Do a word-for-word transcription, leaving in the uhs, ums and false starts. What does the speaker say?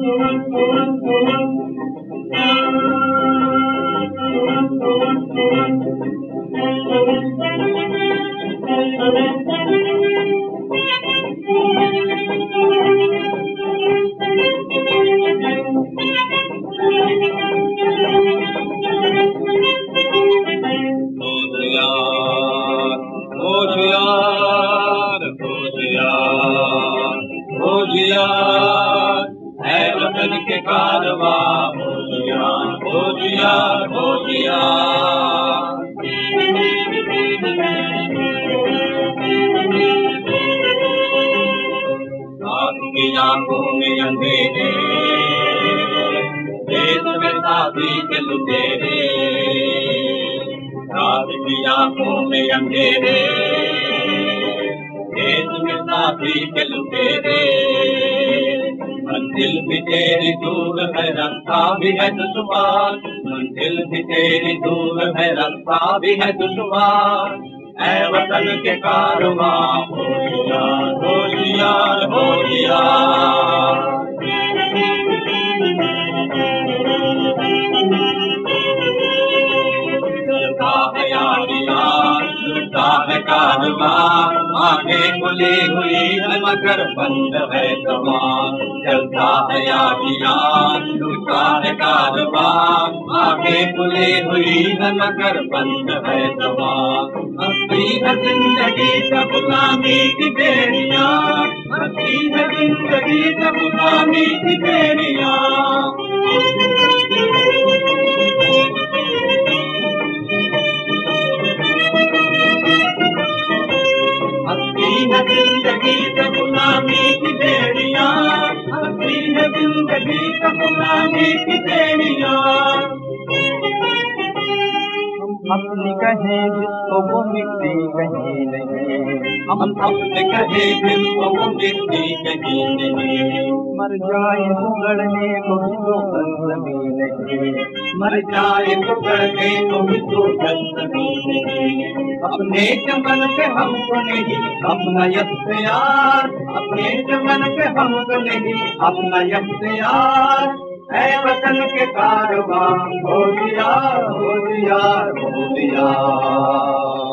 होशियार है वतन के कारवा, होशियार होशियार होशियार। रात की आंखों में अंधेरे, देश में साथी के लुटेरे। रात की आंखों में अंधेरे, देश में साथी के लुटेरे। मंजिल भी तेरी दूर है, रास्ता भी है दुश्वार। मंजिल भी तेरी दूर है, रास्ता भी है दुश्वार। ऐ वतन के कारवां, होशियार होशियार होशियार। चलता है यारियां, लुटता है कारवां। आंखें खुली हुई है मगर बंद है ज़बान। चलता है यारियां, लुटता है कारवां। आंखें खुली हुई है मगर बंद है ज़बान। हंसती है जिंदगी का गुलामी की बेड़ियां, हंसती है जिंदगी का गुलामी की बेड़ियां। हंसती है जिंदगी का गुलामी की बेड़ियां, हंसती है जिंदगी का गुलामी की बेड़ियां। अपनी कहें जिसको वो मिलती कहीं नहीं, हम अपने कहे दिल को वो मिलती कहीं नहीं। मर जाए तो गड़ने को भी तो गंदगी नहीं, मर जाए तो गड़ने को भी तो गंदगी नहीं। अपने चमन पे हमको नहीं अपना इख्तियार, अपने चमन पे हमको नहीं अपना इख्तियार। ऐ वतन के कारवां, होशियार होशियार होशियार।